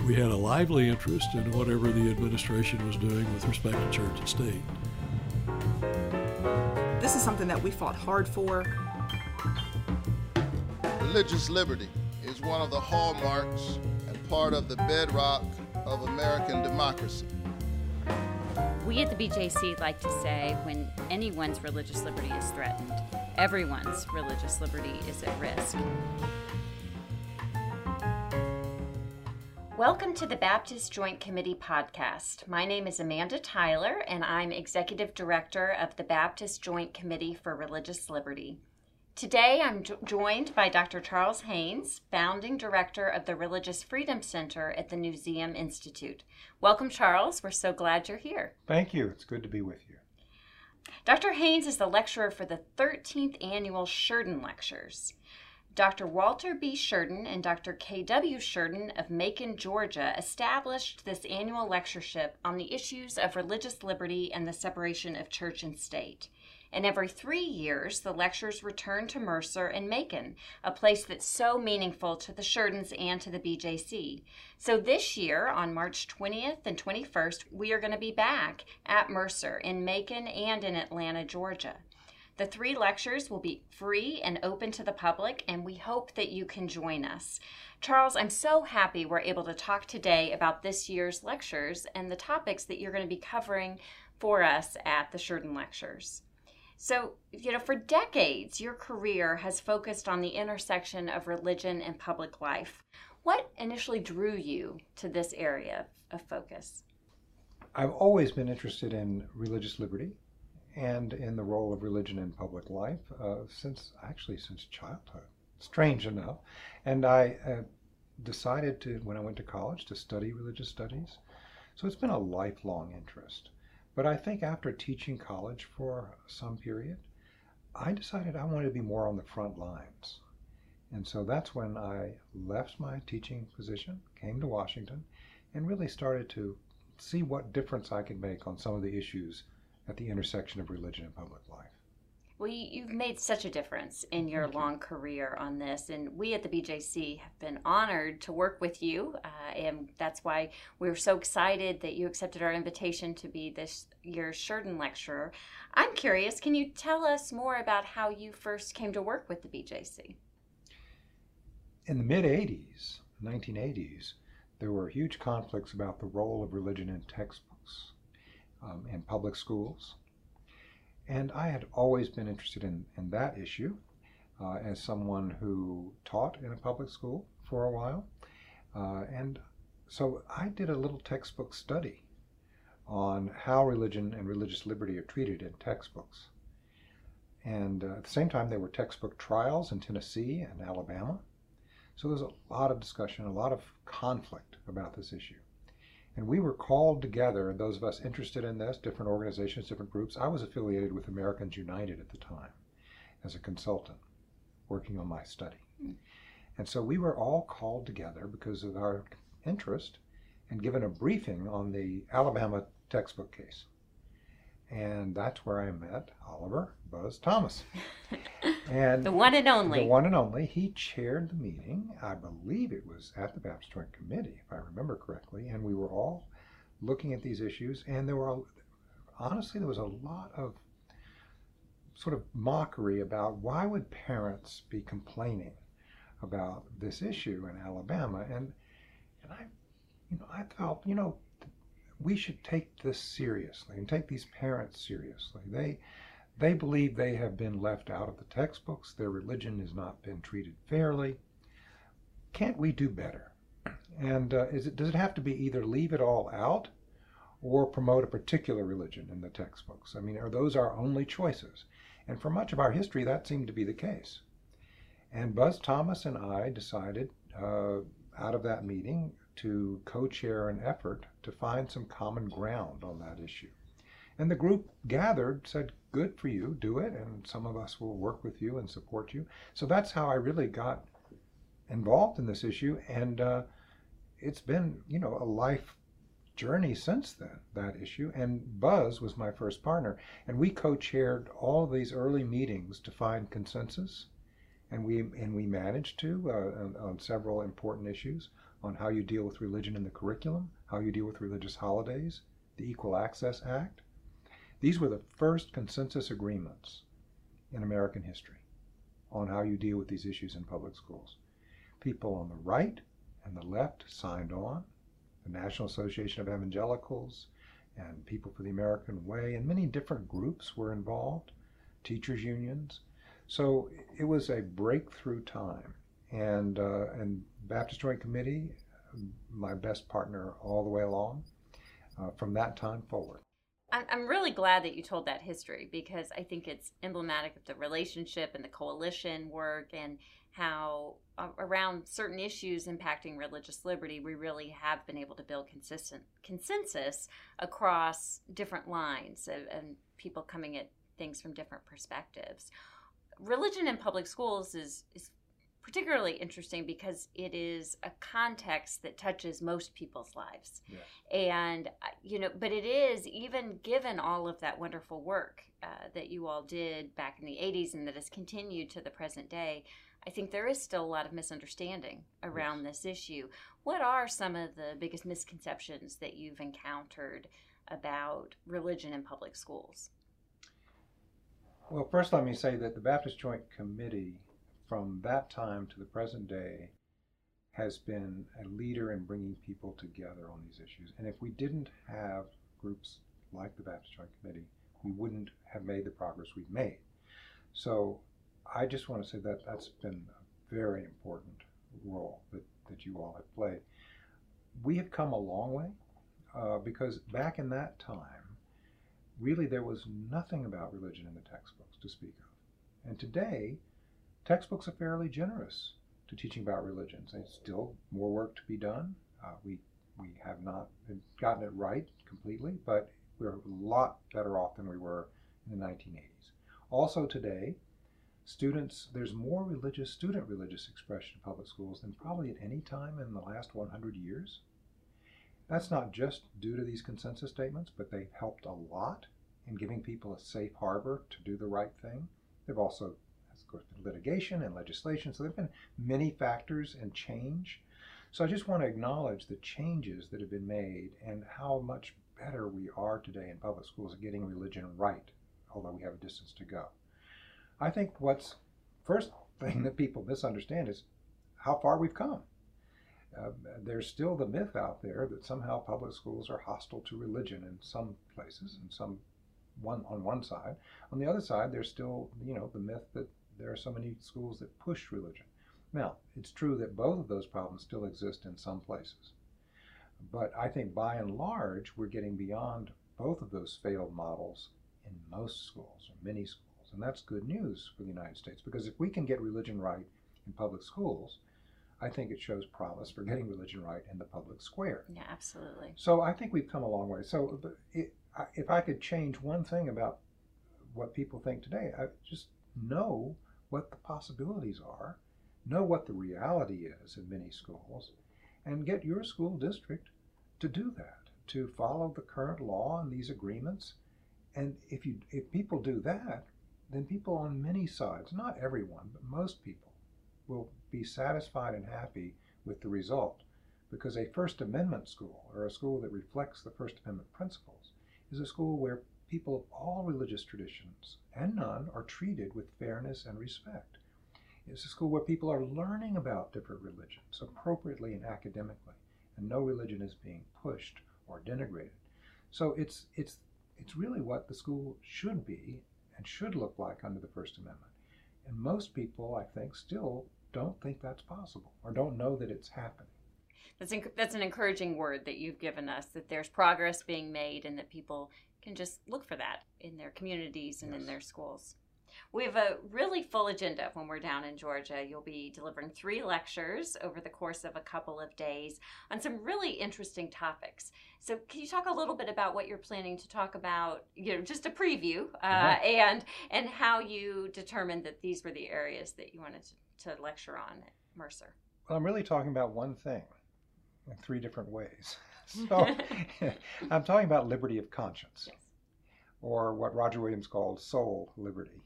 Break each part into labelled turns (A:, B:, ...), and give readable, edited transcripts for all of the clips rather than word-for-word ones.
A: We had a lively interest in whatever the administration was doing with respect to church and state.
B: This is something that we fought hard for.
C: Religious liberty is one of the hallmarks and part of the bedrock of American democracy.
D: We at the BJC like to say when anyone's religious liberty is threatened, everyone's religious liberty is at risk. Welcome to the Baptist Joint Committee podcast. My name is Amanda Tyler, and I'm Executive Director of the Baptist Joint Committee for Religious Liberty. Today, I'm joined by Dr. Charles Haynes, Founding Director of the Religious Freedom Center at the Newseum Institute. Welcome, Charles. We're so glad you're here.
E: Thank you. It's good to be with you.
D: Dr. Haynes is the lecturer for the 13th Annual Sheridan Lectures. Dr. Walter B. Sheridan and Dr. K.W. Sheridan of Macon, Georgia, established this annual lectureship on the issues of religious liberty and the separation of church and state. And every 3 years, the lectures return to Mercer and Macon, a place that's so meaningful to the Sheridans and to the BJC. So this year, on March 20th and 21st, we are going to be back at Mercer in Macon and in Atlanta, Georgia. The 3 lectures will be free and open to the public, and we hope that you can join us. Charles, I'm so happy we're able to talk today about this year's lectures and the topics that you're going to be covering for us at the Sheridan Lectures. So, for decades, your career has focused on the intersection of religion and public life. What initially drew you to this area of focus?
E: I've always been interested in religious liberty and in the role of religion in public life since childhood, strange enough. And I decided to, when I went to college, to study religious studies. So it's been a lifelong interest. But I think after teaching college for some period, I decided I wanted to be more on the front lines. And so that's when I left my teaching position, came to Washington, and really started to see what difference I could make on some of the issues at the intersection of religion and public life.
D: Well, you've made such a difference in your long career on this, and we at the BJC have been honored to work with you, and that's why we're so excited that you accepted our invitation to be this year's Sheridan Lecturer. I'm curious, can you tell us more about how you first came to work with the BJC?
E: In the mid-'80s, 1980s, there were huge conflicts about the role of religion in textbooks in public schools. And I had always been interested in that issue as someone who taught in a public school for a while. And so I did a little textbook study on how religion and religious liberty are treated in textbooks. And at the same time, there were textbook trials in Tennessee and Alabama. So there was a lot of discussion, a lot of conflict about this issue. And we were called together, those of us interested in this, different organizations, different groups. I was affiliated with Americans United at the time as a consultant, working on my study. And so we were all called together because of our interest and given a briefing on the Alabama textbook case. And that's where I met Oliver Buzz Thomas. And
D: the one and only.
E: The one and only. He chaired the meeting. I believe it was at the Baptist Joint Committee, if I remember correctly. And we were all looking at these issues. And there was a lot of sort of mockery about why would parents be complaining about this issue in Alabama. And I felt, we should take this seriously and take these parents seriously. They believe they have been left out of the textbooks. Their religion has not been treated fairly. Can't we do better? And does it have to be either leave it all out or promote a particular religion in the textbooks? I mean, are those our only choices? And for much of our history, that seemed to be the case. And Buzz Thomas and I decided out of that meeting to co-chair an effort to find some common ground on that issue. And the group gathered, said, good for you, do it, and some of us will work with you and support you. So that's how I really got involved in this issue, and it's been, a life journey since then, that issue. And Buzz was my first partner, and we co-chaired all of these early meetings to find consensus, and we managed to on several important issues on how you deal with religion in the curriculum, how you deal with religious holidays, the Equal Access Act. These were the first consensus agreements in American history on how you deal with these issues in public schools. People on the right and the left signed on. The National Association of Evangelicals and People for the American Way, and many different groups were involved, teachers' unions. So it was a breakthrough time. And Baptist Joint Committee, my best partner all the way along, from that time forward.
D: I'm really glad that you told that history, because I think it's emblematic of the relationship and the coalition work, and how around certain issues impacting religious liberty, we really have been able to build consensus across different lines and people coming at things from different perspectives. Religion in public schools is particularly interesting because it is a context that touches most people's lives. Yeah. And, but it is, even given all of that wonderful work that you all did back in the 80s and that has continued to the present day, I think there is still a lot of misunderstanding around this issue. What are some of the biggest misconceptions that you've encountered about religion in public schools?
E: Well, first let me say that the Baptist Joint Committee, from that time to the present day, has been a leader in bringing people together on these issues. And if we didn't have groups like the Baptist Joint Committee, we wouldn't have made the progress we've made. So I just want to say that that's been a very important role that you all have played. We have come a long way because back in that time, really there was nothing about religion in the textbooks to speak of. And today, textbooks are fairly generous to teaching about religions. There's still more work to be done. We have not gotten it right completely, but we're a lot better off than we were in the 1980s. Also today, there's more student religious expression in public schools than probably at any time in the last 100 years. That's not just due to these consensus statements, but they've helped a lot in giving people a safe harbor to do the right thing. They've also, of course, been litigation and legislation, so there have been many factors and change. So I just want to acknowledge the changes that have been made and how much better we are today in public schools at getting religion right, although we have a distance to go. I think what's first thing that people misunderstand is how far we've come. There's still the myth out there that somehow public schools are hostile to religion in some places, and on one side. On the other side, there's still, the myth that there are so many schools that push religion. Now, it's true that both of those problems still exist in some places. But I think by and large, we're getting beyond both of those failed models in most schools, or many schools. And that's good news for the United States, because if we can get religion right in public schools, I think it shows promise for getting religion right in the public square.
D: Yeah, absolutely. So
E: I think we've come a long way. So if I could change one thing about what people think today, I just know what the possibilities are, know what the reality is in many schools, and get your school district to do that, to follow the current law and these agreements. And if people do that, then people on many sides, not everyone, but most people, will be satisfied and happy with the result. Because a First Amendment school, or a school that reflects the First Amendment principles, is a school where people of all religious traditions and none are treated with fairness and respect. It's a school where people are learning about different religions appropriately and academically, and no religion is being pushed or denigrated. So it's really what the school should be and should look like under the First Amendment. And most people, I think, still don't think that's possible or don't know that it's happening.
D: That's an encouraging word that you've given us, that there's progress being made and that people can just look for that in their communities and
E: Yes.
D: in their schools. We have a really full agenda when we're down in Georgia. You'll be delivering 3 lectures over the course of a couple of days on some really interesting topics. So can you talk a little bit about what you're planning to talk about, just a preview, and how you determined that these were the areas that you wanted to lecture on at Mercer?
E: Well, I'm really talking about one thing in 3 different ways. So I'm talking about liberty of conscience,
D: Yes.
E: or what Roger Williams called soul liberty.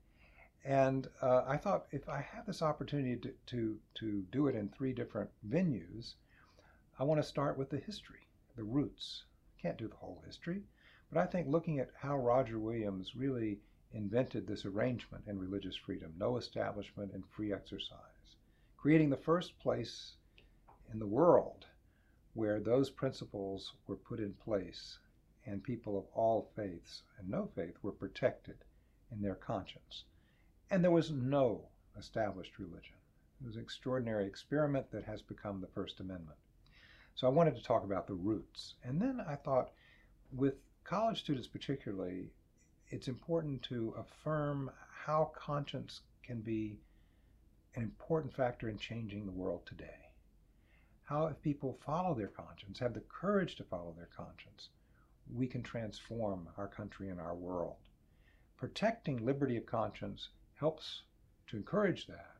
E: And I thought if I had this opportunity to do it in 3 different venues, I want to start with the history, the roots. Can't do the whole history, but I think looking at how Roger Williams really invented this arrangement in religious freedom, no establishment and free exercise, creating the first place in the world where those principles were put in place and people of all faiths and no faith were protected in their conscience. And there was no established religion. It was an extraordinary experiment that has become the First Amendment. So I wanted to talk about the roots. And then I thought, with college students particularly, it's important to affirm how conscience can be an important factor in changing the world today. How if people follow their conscience, have the courage to follow their conscience, we can transform our country and our world. Protecting liberty of conscience helps to encourage that.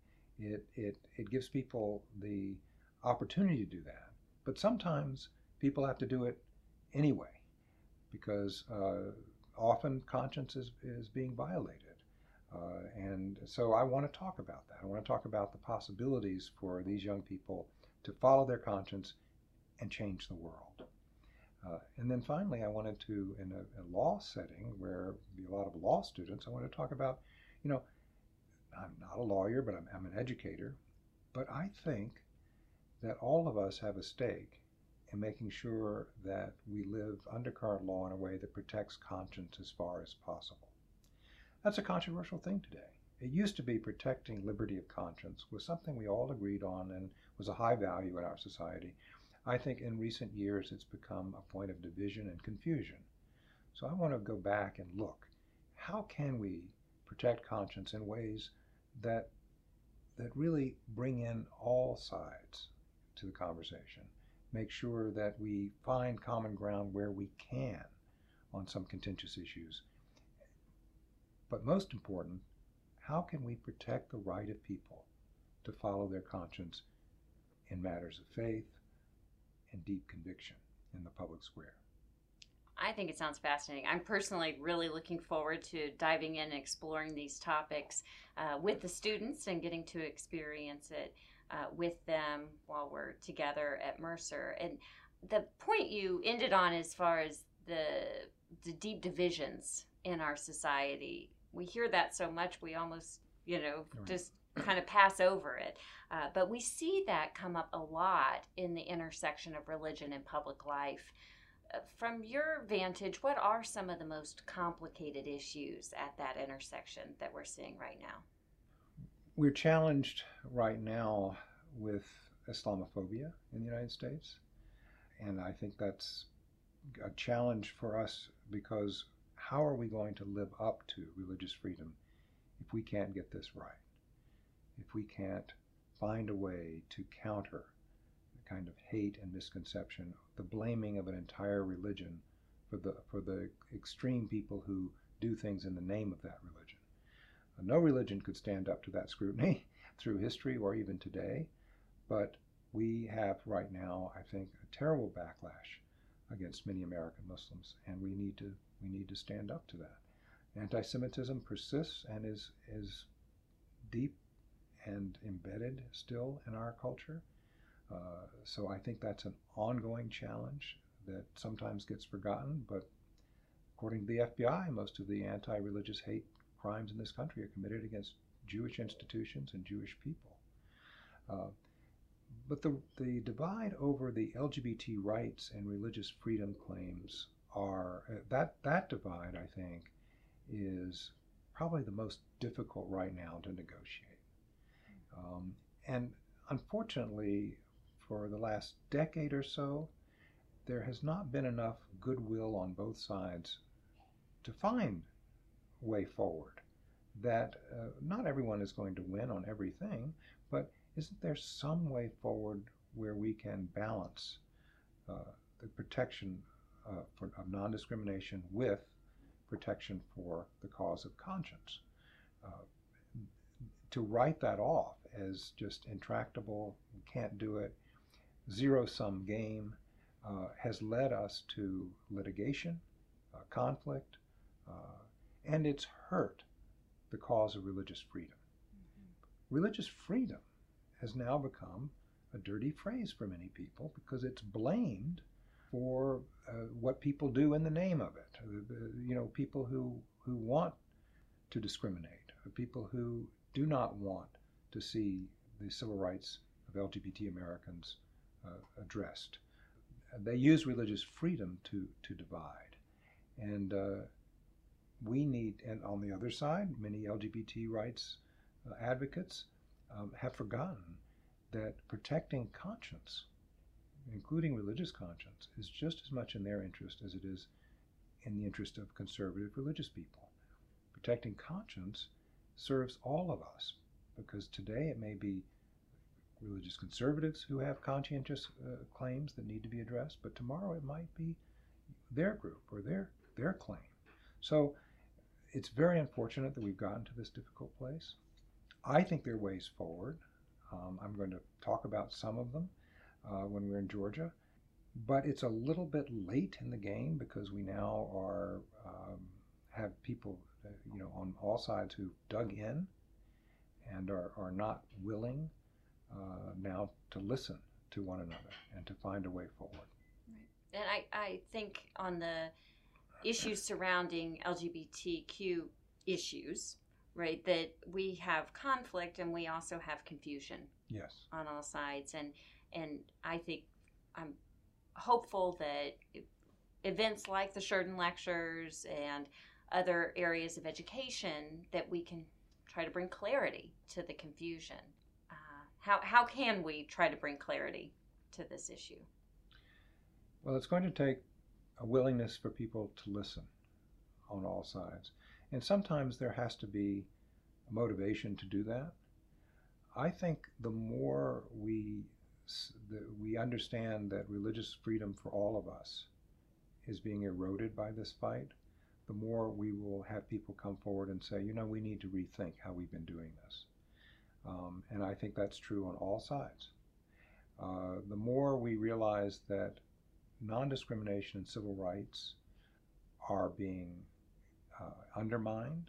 E: It gives people the opportunity to do that. But sometimes people have to do it anyway, because often conscience is being violated. And so I want to talk about that. I want to talk about the possibilities for these young people to follow their conscience and change the world. And then finally, I wanted to, in a law setting where there be a lot of law students, I want to talk about, I'm not a lawyer, but I'm an educator, but I think that all of us have a stake in making sure that we live under current law in a way that protects conscience as far as possible. That's a controversial thing today. It used to be protecting liberty of conscience was something we all agreed on and was a high value in our society. I think in recent years it's become a point of division and confusion. So I want to go back and look, how can we protect conscience in ways that really bring in all sides to the conversation, make sure that we find common ground where we can on some contentious issues. But most important, how can we protect the right of people to follow their conscience in matters of faith and deep conviction in the public square?
D: I think it sounds fascinating. I'm personally really looking forward to diving in and exploring these topics with the students and getting to experience it with them while we're together at Mercer. And the point you ended on as far as the deep divisions in our society, we hear that so much we almost, just kind of pass over it. But we see that come up a lot in the intersection of religion and public life. From your vantage, what are some of the most complicated issues at that intersection that we're seeing right now?
E: We're challenged right now with Islamophobia in the United States. And I think that's a challenge for us, because how are we going to live up to religious freedom if we can't get this right? If we can't find a way to counter the kind of hate and misconception, the blaming of an entire religion for the extreme people who do things in the name of that religion. No religion could stand up to that scrutiny through history or even today, but we have right now, I think, a terrible backlash against many American Muslims, and we need to stand up to that. Anti-Semitism persists and is deep and embedded still in our culture. So I think that's an ongoing challenge that sometimes gets forgotten, but according to the FBI, most of the anti-religious hate crimes in this country are committed against Jewish institutions and Jewish people. But the divide over the LGBT rights and religious freedom claims are, that divide, I think, is probably the most difficult right now to negotiate. And unfortunately, for the last decade or so, there has not been enough goodwill on both sides to find a way forward. That not everyone is going to win on everything, but isn't there some way forward where we can balance the protection of non-discrimination with protection for the cause of conscience? To write that off as just intractable, we can't do it, zero-sum game, has led us to litigation, conflict, and it's hurt the cause of religious freedom. Religious freedom has now become a dirty phrase for many people because it's blamed for what people do in the name of it. People who want to discriminate, people who do not want to see the civil rights of LGBT Americans addressed. They use religious freedom to divide. And we need, and on the other side, many LGBT rights advocates have forgotten that protecting conscience, including religious conscience, is just as much in their interest as it is in the interest of conservative religious people. Protecting conscience serves all of us, because today it may be religious conservatives who have conscientious claims that need to be addressed, but tomorrow it might be their group or their claim. So it's very unfortunate that we've gotten to this difficult place. I think there are ways forward. I'm going to talk about some of them when we're in Georgia, but it's a little bit late in the game because we now have people on all sides who've dug in and are not willing now to listen to one another and to find a way forward.
D: Right. And I think on the issues surrounding LGBTQ issues, right, that we have conflict and we also have confusion.
E: Yes.
D: On all sides. And I think I'm hopeful that events like the Sheridan Lectures and other areas of education that we can try to bring clarity to the confusion. How can we try to bring clarity to this issue?
E: Well, it's going to take a willingness for people to listen on all sides. And sometimes there has to be a motivation to do that. I think the more we understand that religious freedom for all of us is being eroded by this fight, the more we will have people come forward and say, we need to rethink how we've been doing this. And I think that's true on all sides. The more we realize that non-discrimination and civil rights are being undermined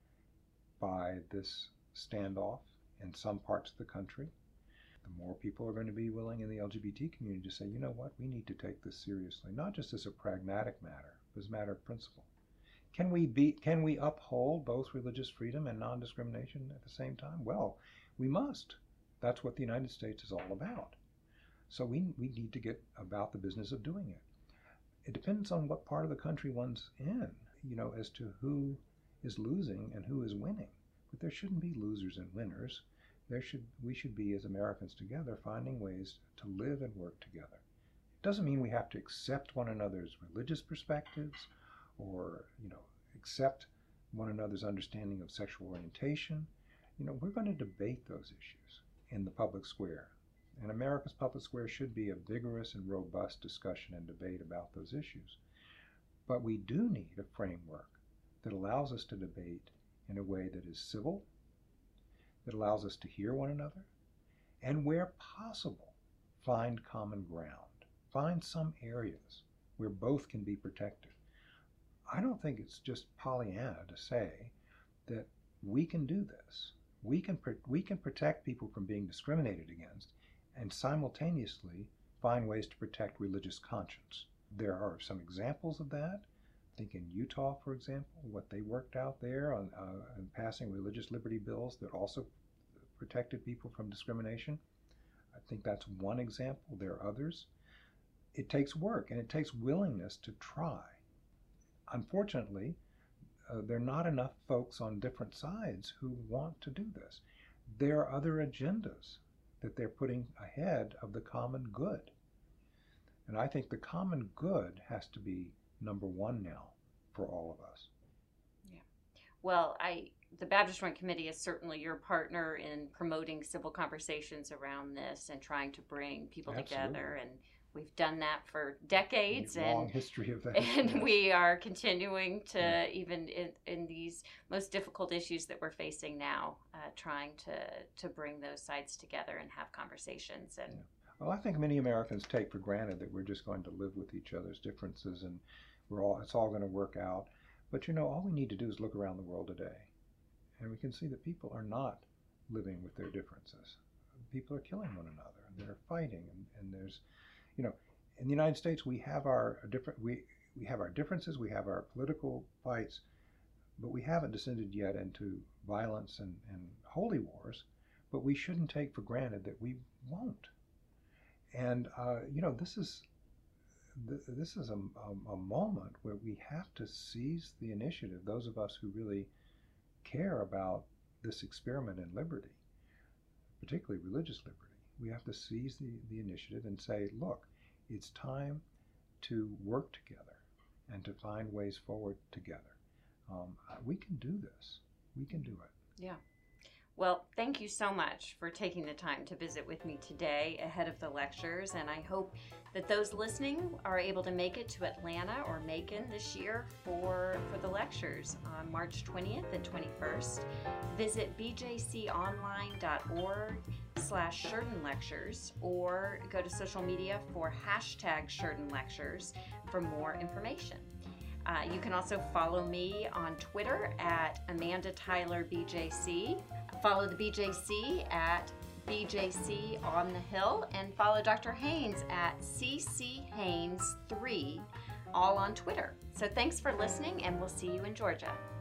E: by this standoff in some parts of the country, the more people are going to be willing in the LGBT community to say, we need to take this seriously, not just as a pragmatic matter, but as a matter of principle. Can we uphold both religious freedom and non-discrimination at the same time? Well, we must. That's what the United States is all about. So we need to get about the business of doing it. It depends on what part of the country one's in, as to who is losing and who is winning. But there shouldn't be losers and winners. We should be, as Americans together, finding ways to live and work together. It doesn't mean we have to accept one another's religious perspectives or, accept one another's understanding of sexual orientation. We're going to debate those issues in the public square. And America's public square should be a vigorous and robust discussion and debate about those issues. But we do need a framework that allows us to debate in a way that is civil, that allows us to hear one another, and where possible, find common ground. Find some areas where both can be protected. I don't think it's just Pollyanna to say that we can do this. We can protect people from being discriminated against and simultaneously find ways to protect religious conscience. There are some examples of that. I think in Utah, for example, what they worked out there on passing religious liberty bills that also protected people from discrimination. I think that's one example. There are others. It takes work and it takes willingness to try. Unfortunately, there are not enough folks on different sides who want to do this. There are other agendas that they're putting ahead of the common good. And I think the common good has to be number one now for all of us.
D: Yeah. Well, the Baptist Joint Committee is certainly your partner in promoting civil conversations around this and trying to bring people together. And we've done that for decades.
E: Long history of that.
D: And
E: yes.
D: We are continuing to, even in these most difficult issues that we're facing now, trying to bring those sides together and have conversations. And
E: Well, I think many Americans take for granted that we're just going to live with each other's differences and it's all going to work out. But all we need to do is look around the world today, and we can see that people are not living with their differences. people are killing one another, and they're fighting, and there's, in the United States we have our differences, we have our political fights, but we haven't descended yet into violence and holy wars. But we shouldn't take for granted that we won't. And this is a moment where we have to seize the initiative. Those of us who really care about this experiment in liberty, particularly religious liberty, we have to seize the initiative and say, look, it's time to work together and to find ways forward together. We can do this. We can do it.
D: Yeah. Well, thank you so much for taking the time to visit with me today ahead of the lectures, and I hope that those listening are able to make it to Atlanta or Macon this year for the lectures on March 20th and 21st. Visit bjconline.org/Sheridan Lectures or go to social media for #Sheridan Lectures for more information. You can also follow me on Twitter at Amanda Tyler BJC. Follow the BJC at BJC on the Hill, and follow Dr. Haynes at CCHaynes3, all on Twitter. So thanks for listening, and we'll see you in Georgia.